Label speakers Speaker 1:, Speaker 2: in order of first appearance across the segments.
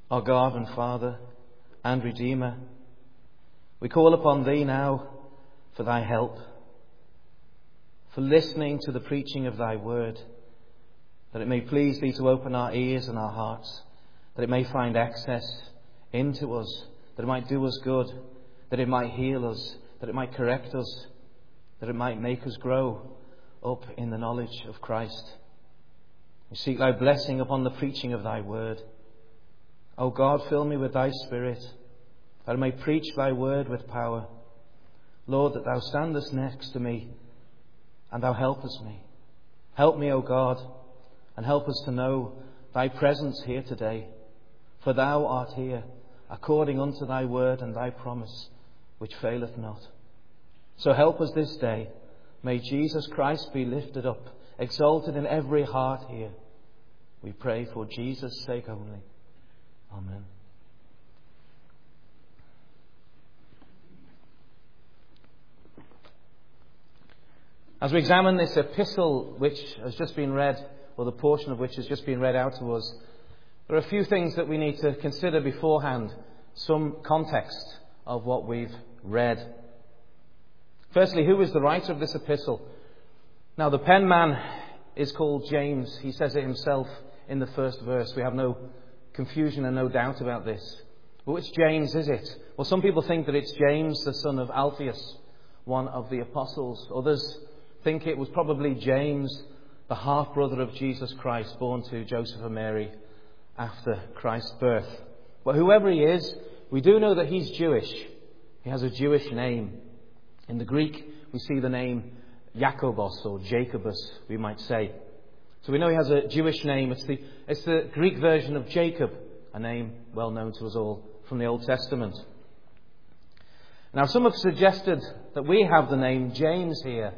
Speaker 1: Our God and Father and Redeemer, we call upon Thee now for Thy help, for listening to the preaching of Thy word, that it may please Thee to open our ears and our hearts, that it may find access into us, that it might do us good, that it might heal us, that it might correct us, that it might make us grow up in the knowledge of Christ. We seek Thy blessing upon the preaching of Thy word. O God, fill me with Thy Spirit, that I may preach Thy word with power. Lord, that Thou standest next to me, and Thou helpest me. Help me, O God, and help us to know Thy presence here today. For Thou art here, according unto Thy word and Thy promise, which faileth not. So help us this day. May Jesus Christ be lifted up, exalted in every heart here. We pray for Jesus' sake only. Amen. As we examine this epistle which has just been read, or the portion of which has just been read out to us, there are a few things that we need to consider beforehand, some context of what we've read. Firstly, who is the writer of this epistle? Now, the penman is called James. He says it himself in the first verse. We have no confusion and no doubt about this. But which James is it? Well, some people think that it's James, the son of Alphaeus, one of the apostles. Others think it was probably James, the half-brother of Jesus Christ, born to Joseph and Mary after Christ's birth. But whoever he is, we do know that he's Jewish. He has a Jewish name. In the Greek, we see the name Jacobos, or Jacobus, we might say. So we know he has a Jewish name. It's the Greek version of Jacob, a name well known to us all from the Old Testament. Now, some have suggested that we have the name James here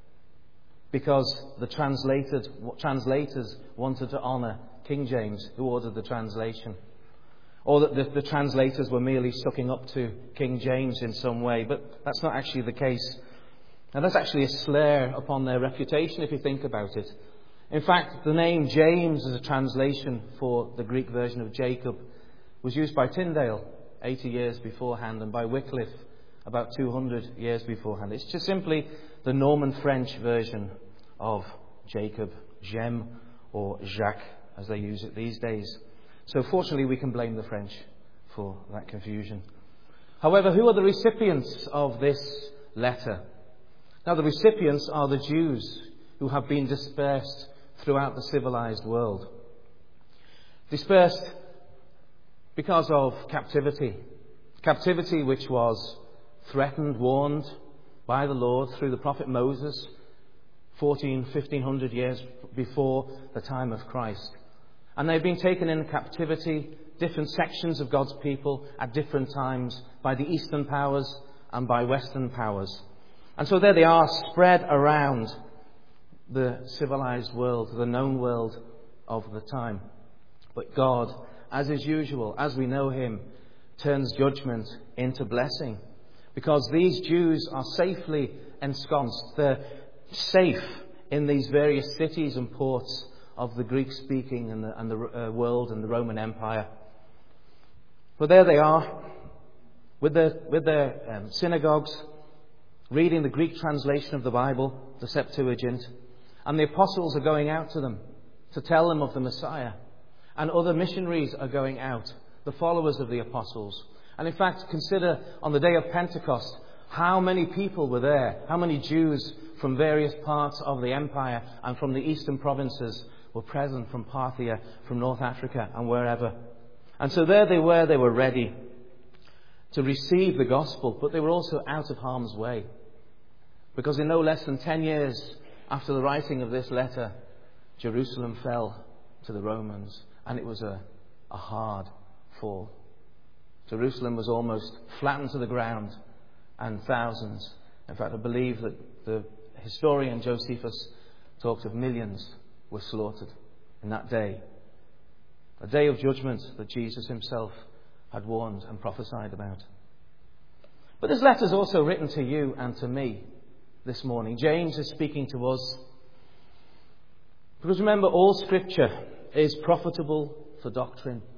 Speaker 1: because the translators wanted to honour King James, who ordered the translation. Or that the translators were merely sucking up to King James in some way. But that's not actually the case. And that's actually a slur upon their reputation, if you think about it. In fact, the name James as a translation for the Greek version of Jacob was used by Tyndale 80 years beforehand, and by Wycliffe about 200 years beforehand. It's just simply the Norman French version of Jacob, Jem, or Jacques, as they use it these days. So fortunately, we can blame the French for that confusion. However, who are the recipients of this letter? Now, the recipients are the Jews who have been dispersed throughout the civilized world. Dispersed because of captivity. Captivity which was threatened, warned by the Lord through the prophet Moses 1,500 years before the time of Christ. And they've been taken in captivity, different sections of God's people at different times, by the Eastern powers and by Western powers. And so there they are, spread around the civilized world, the known world of the time. But God, as is usual, as we know Him, turns judgment into blessing. Because these Jews are safely ensconced. They're safe in these various cities and ports of the Greek-speaking and the world and the Roman Empire. But there they are, with their synagogues, reading the Greek translation of the Bible, the Septuagint, and the apostles are going out to them to tell them of the Messiah. And other missionaries are going out, the followers of the apostles. And in fact, consider on the day of Pentecost, how many people were there, how many Jews from various parts of the empire and from the eastern provinces were present, from Parthia, from North Africa and wherever. And so there they were ready to receive the gospel, but they were also out of harm's way. Because in no less than 10 years after the writing of this letter, Jerusalem fell to the Romans, and it was a hard fall. Jerusalem was almost flattened to the ground, and thousands, in fact I believe that the historian Josephus talked of millions, were slaughtered in that day. A day of judgment that Jesus himself had warned and prophesied about. But this letter is also written to you and to me this morning. James is speaking to us. Because remember, all Scripture is profitable for doctrine,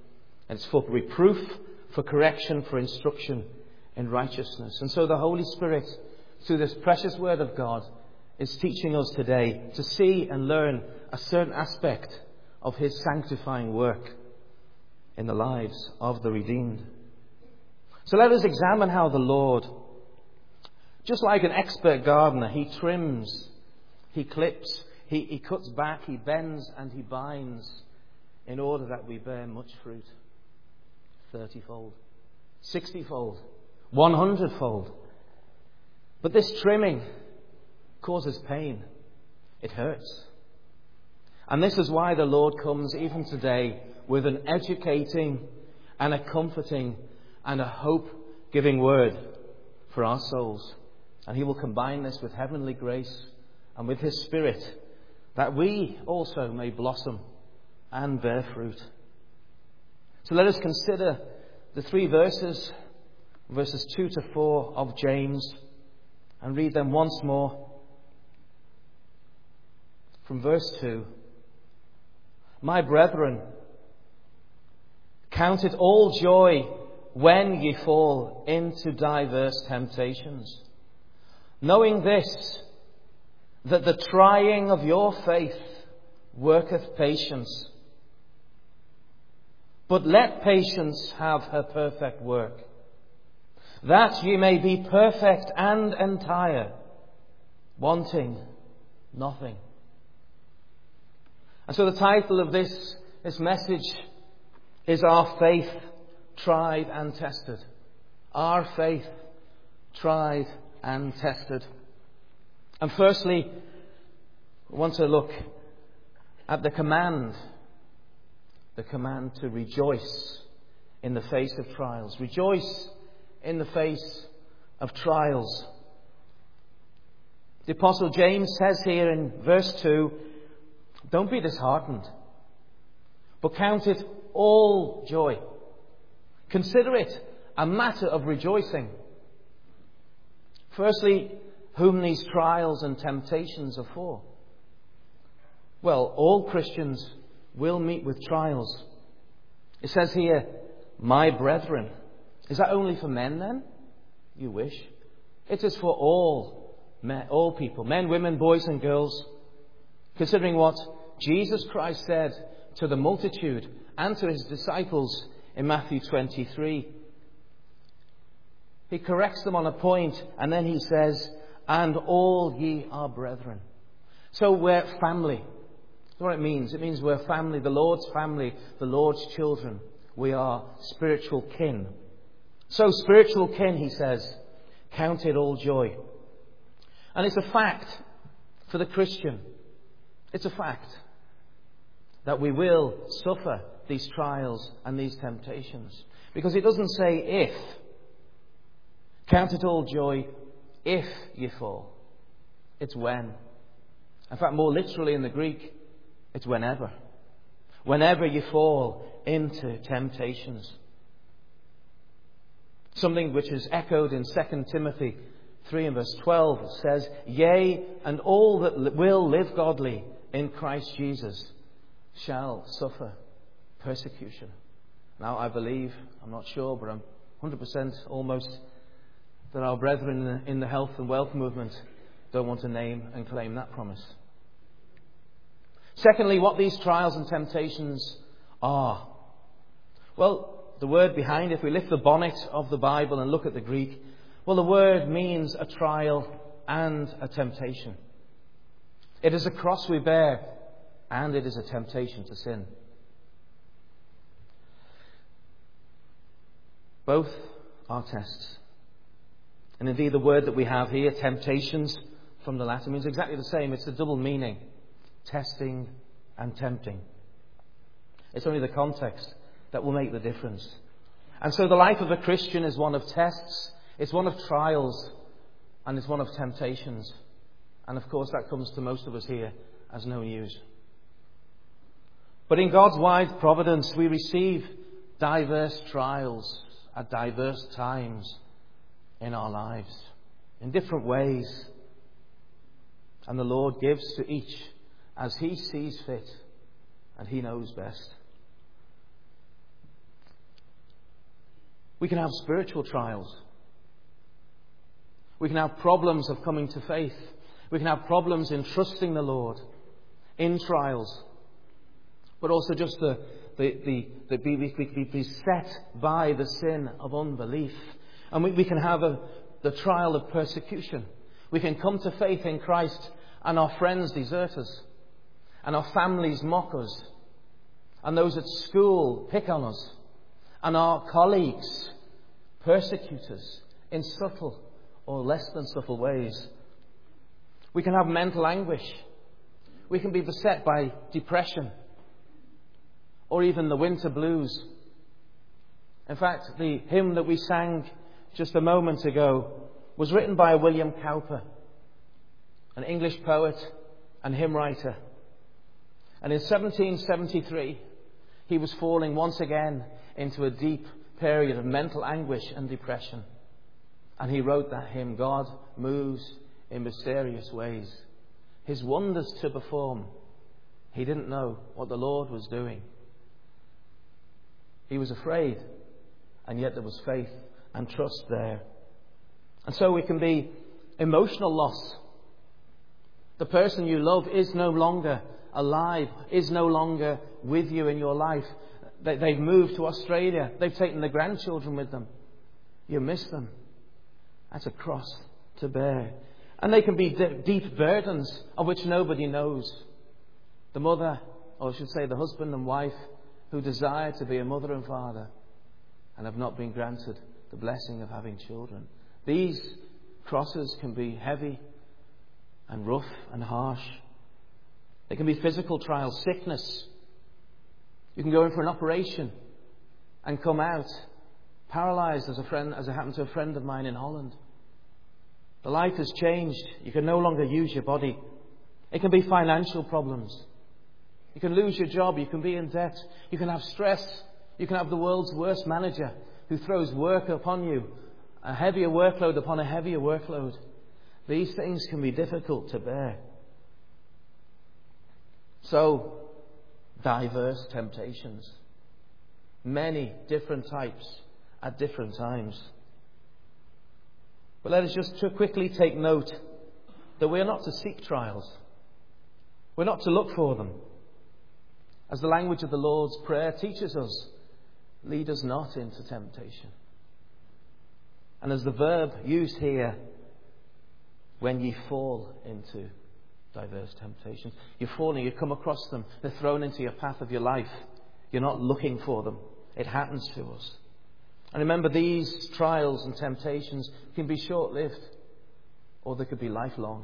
Speaker 1: And it's for reproof, for correction, for instruction in righteousness. And so the Holy Spirit, through this precious Word of God, is teaching us today to see and learn a certain aspect of His sanctifying work in the lives of the redeemed. So let us examine how the Lord, just like an expert gardener, He trims, He clips, He cuts back, He bends and He binds in order that we bear much fruit. 30-fold, 60-fold, 100-fold. But this trimming causes pain. It hurts. And this is why the Lord comes even today with an educating and a comforting and a hope-giving word for our souls. And He will combine this with heavenly grace and with His Spirit, that we also may blossom and bear fruit. So let us consider the 3 verses 2 to 4 of James, and read them once more. From verse 2. My brethren, count it all joy when ye fall into diverse temptations, knowing this, that the trying of your faith worketh patience. But let patience have her perfect work, that ye may be perfect and entire, wanting nothing. And so the title of this message is Our Faith Tried and Tested. Our faith tried and tested. And firstly, we want to look at the command to rejoice in the face of trials. Rejoice in the face of trials. The Apostle James says here in verse 2, don't be disheartened, but count it all joy. Consider it a matter of rejoicing. Firstly, whom these trials and temptations are for. Well, all Christians will meet with trials. It says here, my brethren. Is that only for men then? You wish. It is for all men, all people, men, women, boys and girls. Considering what Jesus Christ said to the multitude and to His disciples in Matthew 23. He corrects them on a point and then He says, and all ye are brethren. So we're family. That's what it means. It means we're family, the Lord's children. We are spiritual kin. So spiritual kin, he says, count it all joy. And it's a fact for the Christian. It's a fact that we will suffer these trials and these temptations. Because it doesn't say if. Count it all joy if you fall. It's when. In fact, more literally in the Greek, it's whenever. Whenever you fall into temptations. Something which is echoed in 2 Timothy 3 and verse 12 says, yea, and all that will live godly in Christ Jesus shall suffer persecution. Now I believe, I'm not sure, but I'm 100% almost, that our brethren in the health and wealth movement don't want to name and claim that promise. Secondly, what these trials and temptations are. Well, the word behind, if we lift the bonnet of the Bible and look at the Greek, well, the word means a trial and a temptation. It is a cross we bear, and it is a temptation to sin. Both are tests. And indeed, the word that we have here, temptations, from the Latin, means exactly the same. It's a double meaning. Testing and tempting. It's only the context that will make the difference. And so the life of a Christian is one of tests, it's one of trials, and it's one of temptations. And of course that comes to most of us here as no news. But in God's wide providence we receive diverse trials at diverse times in our lives, in different ways. And the Lord gives to each as He sees fit, and He knows best. We can have spiritual trials. We can have problems of coming to faith. We can have problems in trusting the Lord in trials. But also just be beset by the sin of unbelief. And we can have the trial of persecution. We can come to faith in Christ and our friends desert us. And our families mock us. And those at school pick on us. And our colleagues persecute us in subtle or less than subtle ways. We can have mental anguish. We can be beset by depression or even the winter blues. In fact, the hymn that we sang just a moment ago was written by William Cowper, an English poet and hymn writer. And in 1773, he was falling once again into a deep period of mental anguish and depression. And he wrote that hymn, God moves in mysterious ways. His wonders to perform. He didn't know what the Lord was doing. He was afraid, and yet there was faith and trust there. And so we can be emotional loss. The person you love is no longer alive, is no longer with you in your life. They've moved to Australia. They've taken the grandchildren with them. You miss them. That's a cross to bear. And they can be deep burdens of which nobody knows. The mother, or I should say the husband and wife, who desire to be a mother and father and have not been granted the blessing of having children. These crosses can be heavy and rough and harsh. They can be physical trials, sickness. You can go in for an operation and come out paralyzed, as it happened to a friend of mine in Holland. The life has changed. You can no longer use your body. It can be financial problems. You can lose your job. You can be in debt. You can have stress. You can have the world's worst manager who throws work upon you, a heavier workload upon a heavier workload. These things can be difficult to bear. So, diverse temptations. Many different types at different times. But let us just quickly take note that we are not to seek trials. We're not to look for them. As the language of the Lord's Prayer teaches us, lead us not into temptation. And as the verb used here, when ye fall into diverse temptations. You're falling, you come across them, they're thrown into your path of your life. You're not looking for them. It happens to us. And remember, these trials and temptations can be short-lived, or they could be lifelong.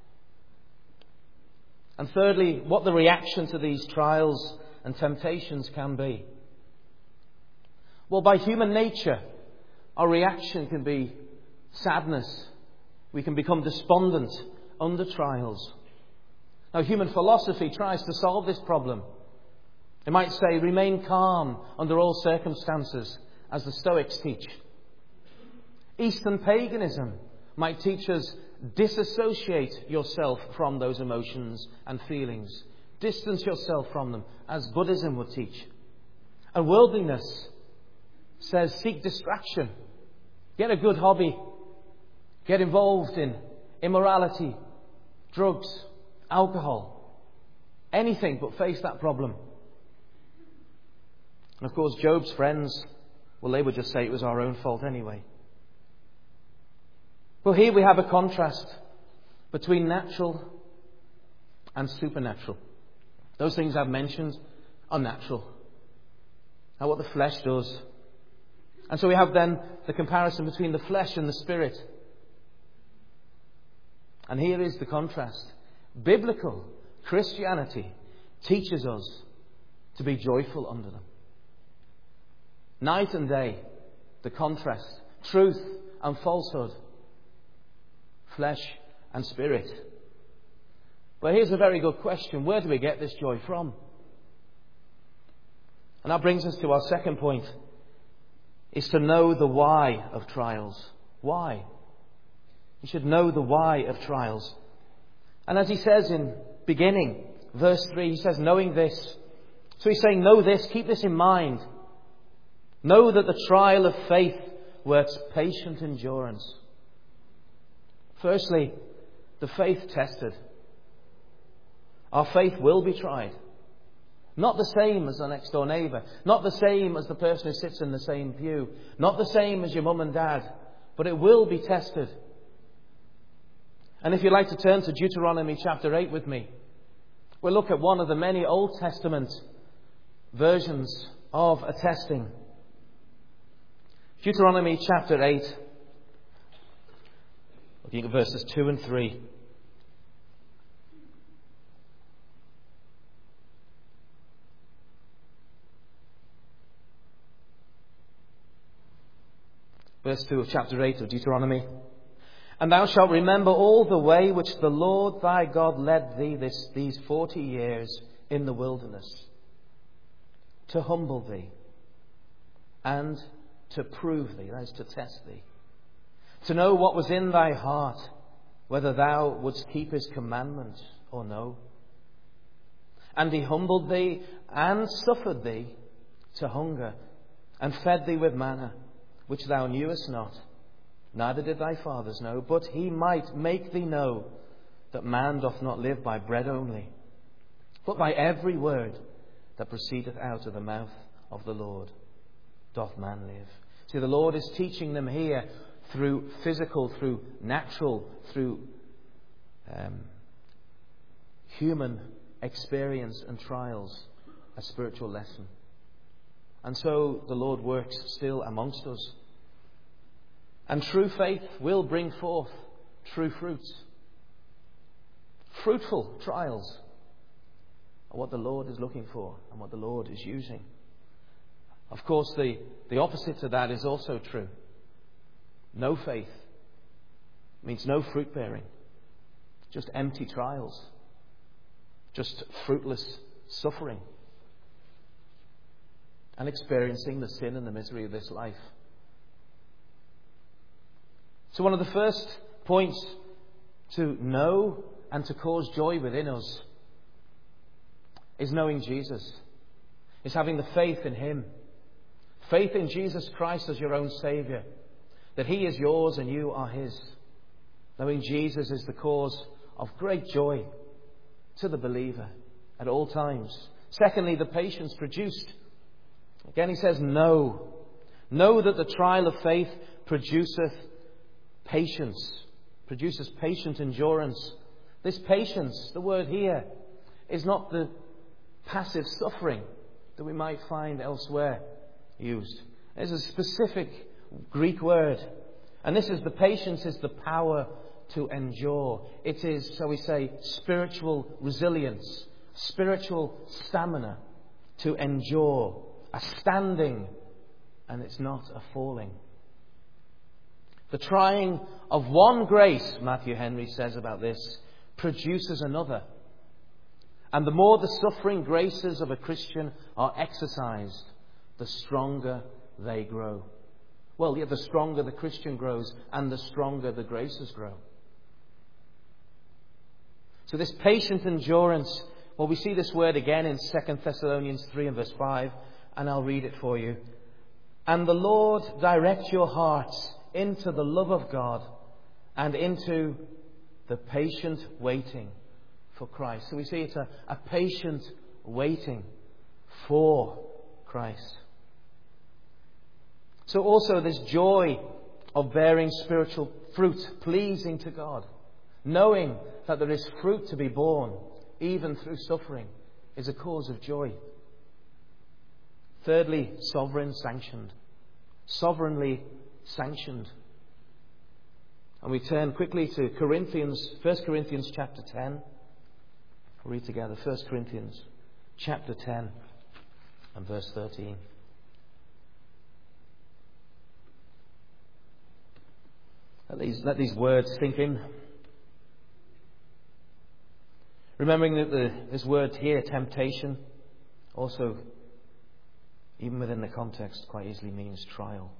Speaker 1: And thirdly, what the reaction to these trials and temptations can be. Well, by human nature, our reaction can be sadness. We can become despondent under trials. Now, human philosophy tries to solve this problem. It might say, remain calm under all circumstances, as the Stoics teach. Eastern paganism might teach us, disassociate yourself from those emotions and feelings. Distance yourself from them, as Buddhism would teach. And worldliness says, seek distraction. Get a good hobby. Get involved in immorality, drugs, alcohol, anything but face that problem. And of course, Job's friends, well, they would just say it was our own fault anyway. Well, here we have a contrast between natural and supernatural. Those things I've mentioned are natural, are what the flesh does. And so we have then the comparison between the flesh and the spirit. And here is the contrast. Biblical Christianity teaches us to be joyful under them. Night and day, the contrast. Truth and falsehood. Flesh and spirit. But here's a very good question. Where do we get this joy from? And that brings us to our second point. Is to know the why of trials. Why? You should know the why of trials. And as he says in beginning, verse 3, he says, knowing this. So he's saying, know this, keep this in mind. Know that the trial of faith works patient endurance. Firstly, the faith tested. Our faith will be tried. Not the same as the next door neighbour. Not the same as the person who sits in the same pew. Not the same as your mum and dad. But it will be tested. And if you'd like to turn to Deuteronomy chapter 8 with me, we'll look at one of the many Old Testament versions of a testing. Deuteronomy chapter 8, looking at verses 2 and 3. Verse 2 of chapter 8 of Deuteronomy. And thou shalt remember all the way which the Lord thy God led thee these 40 years in the wilderness, to humble thee and to prove thee, that is, to test thee, to know what was in thy heart, whether thou wouldst keep his commandments or no. And he humbled thee and suffered thee to hunger, and fed thee with manna, which thou knewest not, neither did thy fathers know, but he might make thee know that man doth not live by bread only, but by every word that proceedeth out of the mouth of the Lord doth man live. See, the Lord is teaching them here through physical, through natural, through human experience and trials, a spiritual lesson. And so the Lord works still amongst us. And true faith will bring forth true fruits. Fruitful trials are what the Lord is looking for and what the Lord is using. Of course, the opposite to that is also true. No faith means no fruit bearing. Just empty trials. Just fruitless suffering. And experiencing the sin and the misery of this life. So one of the first points to know and to cause joy within us is knowing Jesus. Is having the faith in Him. Faith in Jesus Christ as your own Saviour. That He is yours and you are His. Knowing Jesus is the cause of great joy to the believer at all times. Secondly, the patience produced. Again he says, know. Know that the trial of faith produceth patience. Produces patient endurance. This patience, the word here, is not the passive suffering that we might find elsewhere used. It's a specific Greek word. And this is the patience is the power to endure. It is, shall we say, spiritual resilience, spiritual stamina to endure. A standing, and it's not a falling. The trying of one grace, Matthew Henry says about this, produces another. And the more the suffering graces of a Christian are exercised, the stronger they grow. Well, yeah, the stronger the Christian grows, and the stronger the graces grow. So this patient endurance, well, we see this word again in 2 Thessalonians 3 and verse 5, and I'll read it for you. And the Lord direct your hearts into the love of God and into the patient waiting for Christ. So we see it's a patient waiting for Christ. So also this joy of bearing spiritual fruit, pleasing to God. Knowing that there is fruit to be borne, even through suffering, is a cause of joy. Thirdly, sovereign sanctioned. Sovereignly sanctioned. And we turn quickly to 1 Corinthians chapter 10. We'll read together 1 Corinthians chapter 10 and verse 13. Let these words sink in. Remembering that this word here, temptation, also, even within the context, quite easily means trial.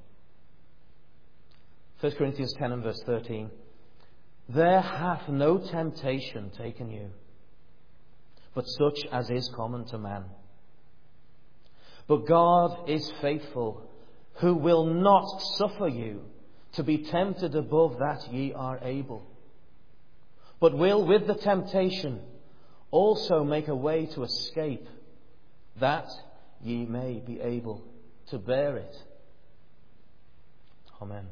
Speaker 1: 1 Corinthians 10 and verse 13. There hath no temptation taken you, but such as is common to man. But God is faithful, who will not suffer you to be tempted above that ye are able, but will with the temptation also make a way to escape, that ye may be able to bear it. Amen.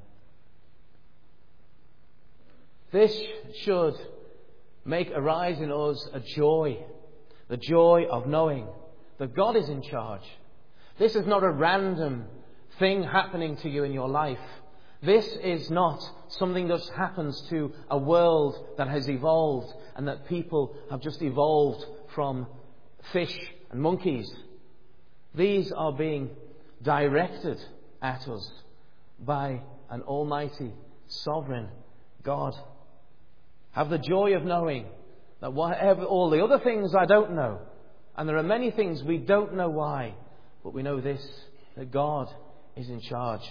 Speaker 1: This should arise in us a joy, the joy of knowing that God is in charge. This is not a random thing happening to you in your life. This is not something that happens to a world that has evolved and that people have just evolved from fish and monkeys. These are being directed at us by an almighty, sovereign God. Have the joy of knowing that whatever all the other things I don't know, and there are many things we don't know why, but we know this, that God is in charge.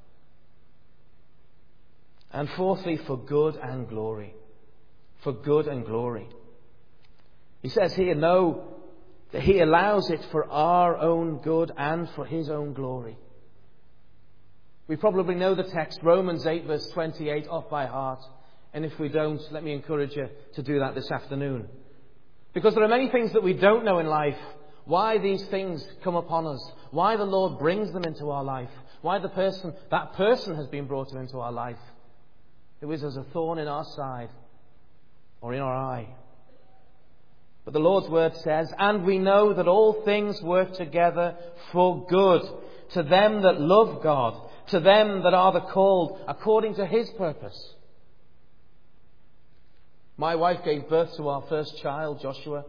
Speaker 1: And fourthly, for good and glory. For good and glory. He says here, no, that He allows it for our own good and for His own glory. We probably know the text, Romans 8 verse 28, off by heart. And if we don't, let me encourage you to do that this afternoon. Because there are many things that we don't know in life. Why these things come upon us. Why the Lord brings them into our life. Why that person has been brought into our life. Who is as a thorn in our side or in our eye. But the Lord's word says, and we know that all things work together for good to them that love God, to them that are the called according to His purpose. My wife gave birth to our first child, Joshua.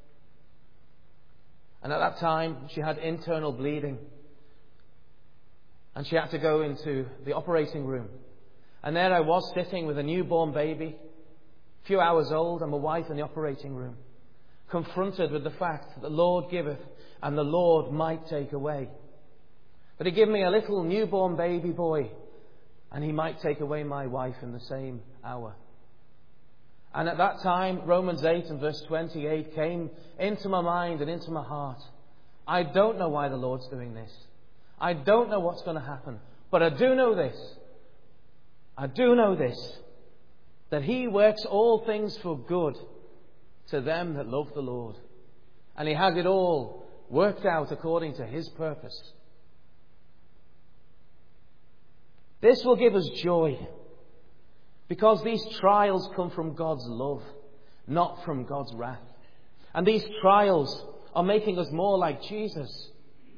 Speaker 1: And at that time, she had internal bleeding. And she had to go into the operating room. And there I was sitting with a newborn baby, a few hours old, and my wife in the operating room, confronted with the fact that the Lord giveth and the Lord might take away. But He gave me a little newborn baby boy, and He might take away my wife in the same hour. And at that time, Romans 8 and verse 28 came into my mind and into my heart. I don't know why the Lord's doing this. I don't know what's going to happen. But I do know this. That He works all things for good to them that love the Lord. And He has it all worked out according to His purpose. This will give us joy. Because these trials come from God's love, not from God's wrath. And these trials are making us more like Jesus.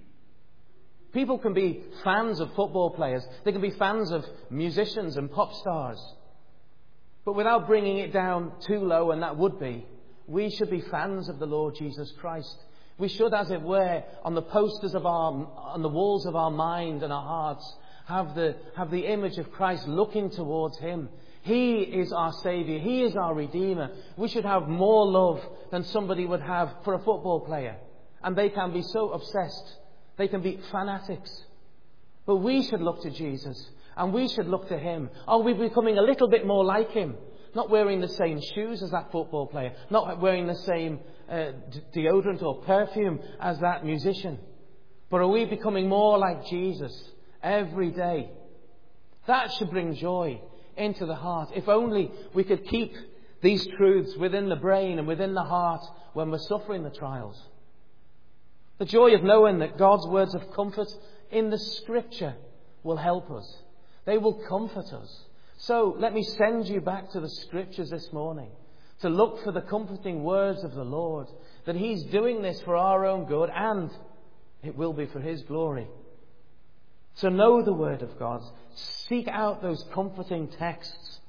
Speaker 1: People can be fans of football players. They can be fans of musicians and pop stars. But without bringing it down too low, and that would be, we should be fans of the Lord Jesus Christ. We should, as it were, on the posters on the walls of our mind and our hearts, have the image of Christ looking towards Him. He is our Saviour. He is our Redeemer. We should have more love than somebody would have for a football player. And they can be so obsessed. They can be fanatics. But we should look to Jesus. And we should look to Him. Are we becoming a little bit more like Him? Not wearing the same shoes as that football player. Not wearing the same deodorant or perfume as that musician. But are we becoming more like Jesus every day? That should bring joy into the heart. If only we could keep these truths within the brain and within the heart when we're suffering the trials. The joy of knowing that God's words of comfort in the Scripture will help us. They will comfort us. So let me send you back to the Scriptures this morning to look for the comforting words of the Lord, that He's doing this for our own good and it will be for His glory. So know the Word of God. Seek out those comforting texts.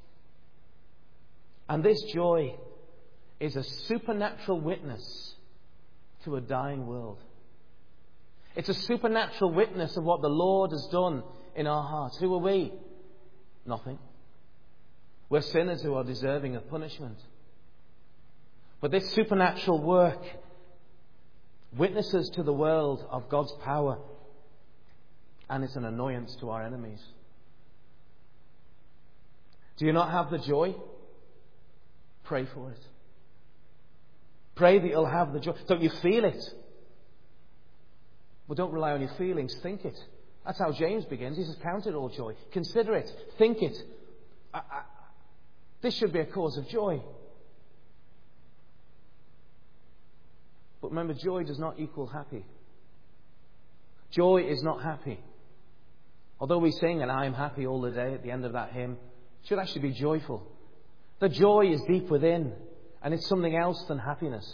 Speaker 1: And this joy is a supernatural witness to a dying world. It's a supernatural witness of what the Lord has done in our hearts. Who are we? Nothing. We're sinners who are deserving of punishment. But this supernatural work witnesses to the world of God's power. And it's an annoyance to our enemies. Do you not have the joy? Pray for it. Pray that you'll have the joy. Don't you feel it? Well, don't rely on your feelings. Think it. That's how James begins. He says, count it all joy. Consider it. Think it. This should be a cause of joy. But remember, joy does not equal happy. Joy is not happy. Although we sing, and I am happy all the day at the end of that hymn, it should actually be joyful. The joy is deep within, and it's something else than happiness.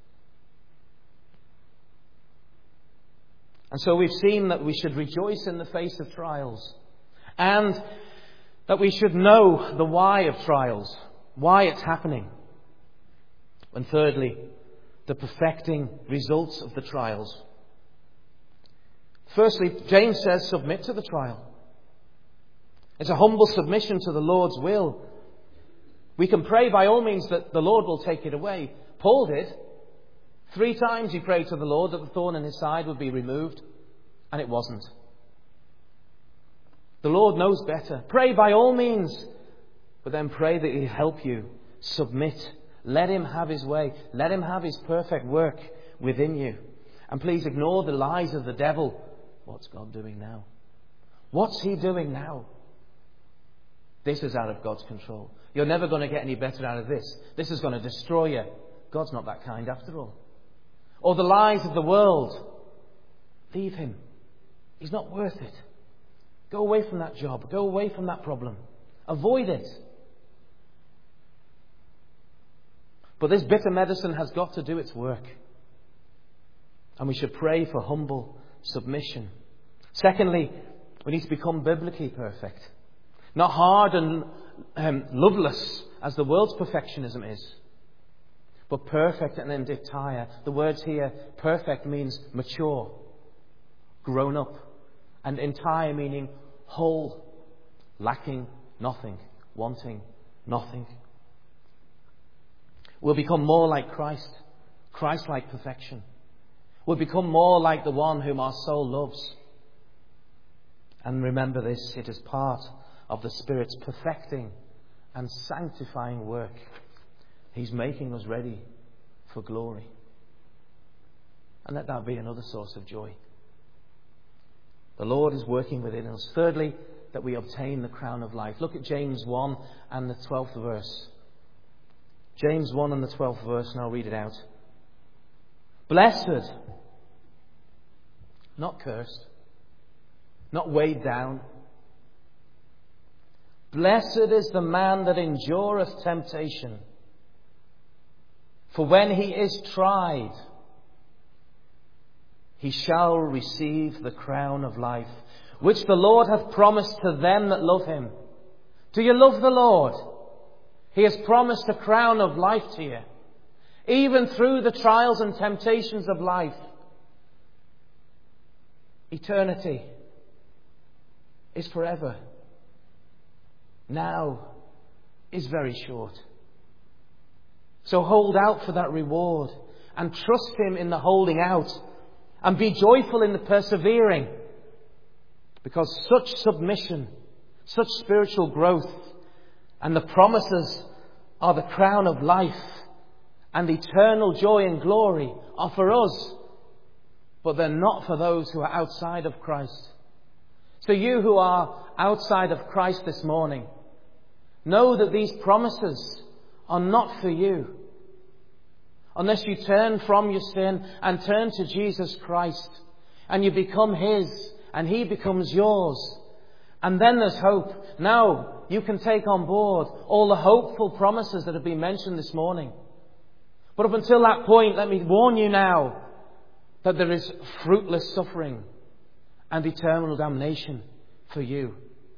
Speaker 1: And so we've seen that we should rejoice in the face of trials, and that we should know the why of trials, why it's happening. And thirdly, the perfecting results of the trials. Firstly, James says, submit to the trial. It's a humble submission to the Lord's will. We can pray by all means that the Lord will take it away. Paul did. 3 times he prayed to the Lord that the thorn in his side would be removed, and it wasn't. The Lord knows better. Pray by all means, but then pray that He'll help you. Submit. Let Him have His way. Let Him have His perfect work within you. And please ignore the lies of the devil. What's God doing now? What's He doing now? This is out of God's control. You're never going to get any better out of this. This is going to destroy you. God's not that kind after all. Or the lies of the world. Leave Him. He's not worth it. Go away from that job. Go away from that problem. Avoid it. But this bitter medicine has got to do its work. And we should pray for humble submission. Secondly, we need to become biblically perfect. Not hard and loveless as the world's perfectionism is, but perfect and entire. The words here, perfect, means mature, grown up, and entire meaning whole, lacking nothing, wanting nothing. We'll become more like Christ, Christ-like perfection. We'll become more like the one whom our soul loves. And remember this, it is part of the Spirit's perfecting and sanctifying work. He's making us ready for glory. And let that be another source of joy. The Lord is working within us. Thirdly, that we obtain the crown of life. Look at James 1 and the 12th verse. James 1 and the 12th verse, and I'll read it out. Blessed, not cursed, not weighed down. Blessed is the man that endureth temptation. For when he is tried, he shall receive the crown of life, which the Lord hath promised to them that love Him. Do you love the Lord? He has promised a crown of life to you. Even through the trials and temptations of life. Eternity is forever. Now is very short. So hold out for that reward and trust Him in the holding out, and be joyful in the persevering, because such submission, such spiritual growth, and the promises are the crown of life and eternal joy and glory are for us, but they're not for those who are outside of Christ. So you who are outside of Christ this morning, know that these promises are not for you unless you turn from your sin and turn to Jesus Christ, and you become His and He becomes yours. And then there's hope. Now you can take on board all the hopeful promises that have been mentioned this morning. But up until that point, let me warn you now that there is fruitless suffering and eternal damnation for you.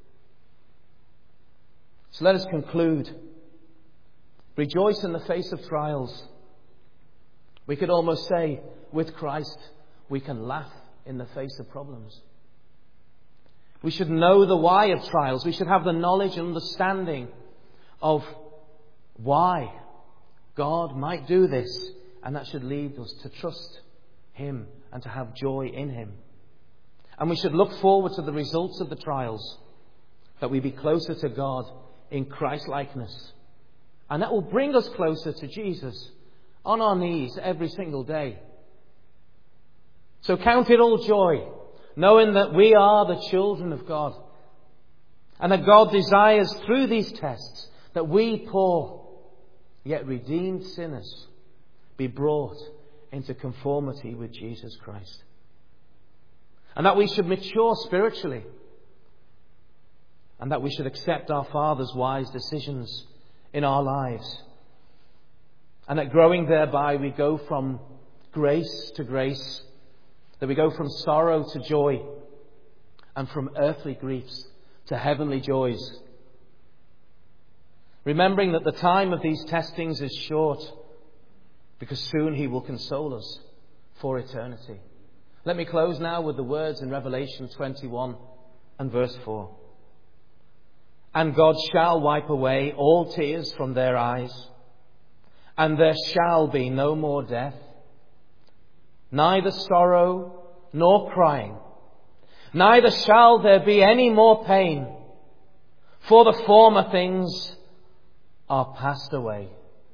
Speaker 1: So let us conclude. Rejoice in the face of trials. We could almost say, with Christ, we can laugh in the face of problems. We should know the why of trials. We should have the knowledge and understanding of why God might do this. And that should lead us to trust Him and to have joy in Him. And we should look forward to the results of the trials, that we be closer to God in Christ-likeness. And that will bring us closer to Jesus on our knees every single day. So count it all joy, knowing that we are the children of God, and that God desires through these tests that we poor, yet redeemed sinners be brought into conformity with Jesus Christ. And that we should mature spiritually, and that we should accept our Father's wise decisions in our lives. And that growing thereby we go from grace to grace, that we go from sorrow to joy, and from earthly griefs to heavenly joys. Remembering that the time of these testings is short, because soon He will console us for eternity. Let me close now with the words in Revelation 21 and verse 4. And God shall wipe away all tears from their eyes, and there shall be no more death, neither sorrow nor crying, neither shall there be any more pain, for the former things are passed away.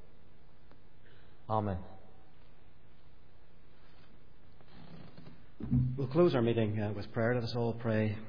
Speaker 1: Amen.
Speaker 2: We'll close our meeting with prayer. Let us all pray.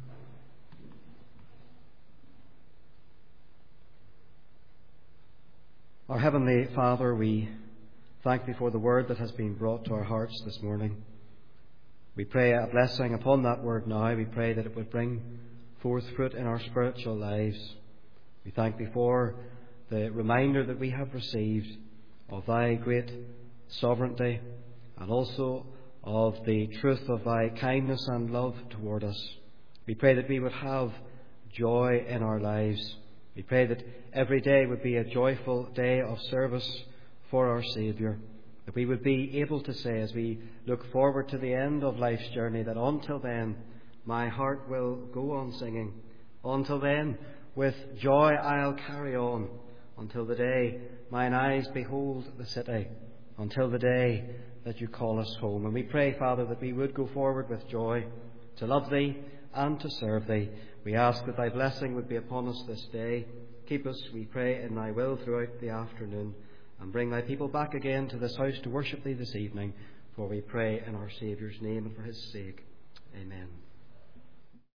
Speaker 2: Our Heavenly Father, we thank Thee for the word that has been brought to our hearts this morning. We pray a blessing upon that word now. We pray that it would bring forth fruit in our spiritual lives. We thank Thee for the reminder that we have received of Thy great sovereignty, and also of the truth of Thy kindness and love toward us. We pray that we would have joy in our lives. We pray that every day would be a joyful day of service for our Saviour. That we would be able to say, as we look forward to the end of life's journey, that until then my heart will go on singing. Until then, with joy I'll carry on, until the day mine eyes behold the city, until the day that You call us home. And we pray, Father, that we would go forward with joy to love Thee and to serve Thee. We ask that Thy blessing would be upon us this day. Keep us, we pray, in Thy will throughout the afternoon, and bring Thy people back again to this house to worship Thee this evening. For we pray in our Saviour's name and for His sake. Amen.